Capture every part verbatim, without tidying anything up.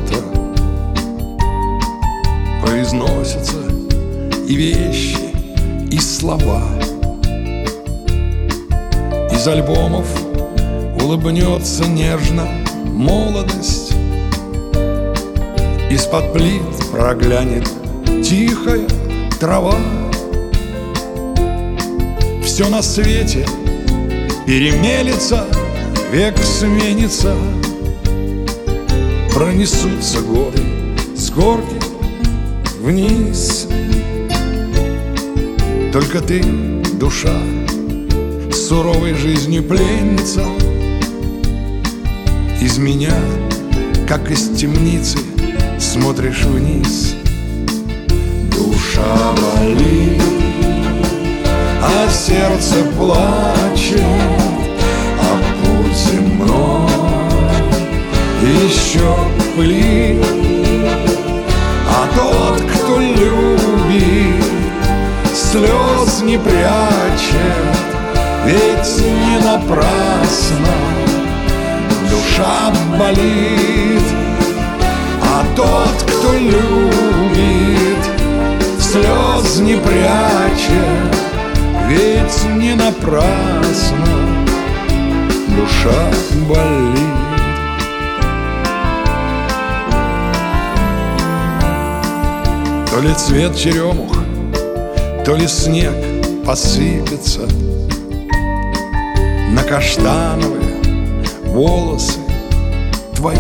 золото. Произносятся и вещи, и слова. Из альбомов улыбнется нежно молодость. Из-под плит проглянет тихая трава. Все на свете перемелется, век сменится. Пронесутся годы с горки вниз. Только ты, душа, суровой жизнью пленница, из меня, как из темницы, смотришь вниз. Душа болит, а сердце плачет, а путь земной еще пылит. А тот, кто любит, слез не прячет, ведь не напрасно душа болит. А тот, кто любит, слез не прячет, ведь не напрасно душа болит. То ли цвет черемух, то ли снег посыпется на каштановые волосы твои.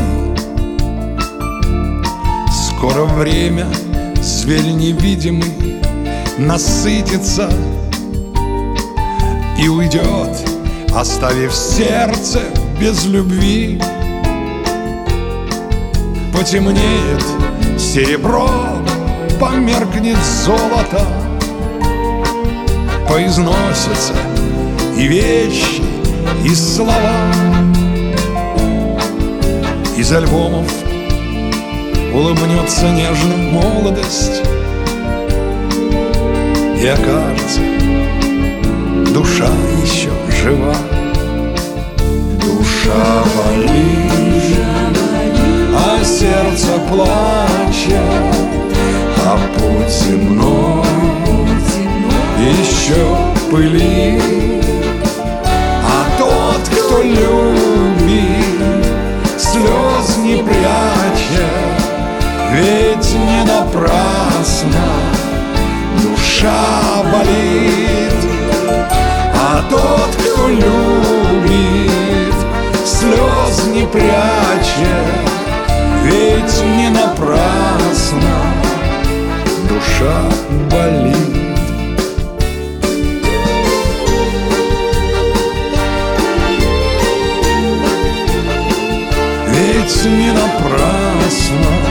Скоро время, зверь невидимый, насытится и уйдет, оставив сердце без любви. Потемнеет серебро, померкнет золото. Поизносятся и вещи, и слова. Из альбомов улыбнется нежно молодость, и окажется, душа еще жива. Душа болит, а сердце плачет, а путь земной еще пылит. А тот, кто любит, слез не прячет, ведь не напрасно душа болит. А тот, кто любит, слез не прячет, ведь не напрасно душа болит. Ведь не напрасно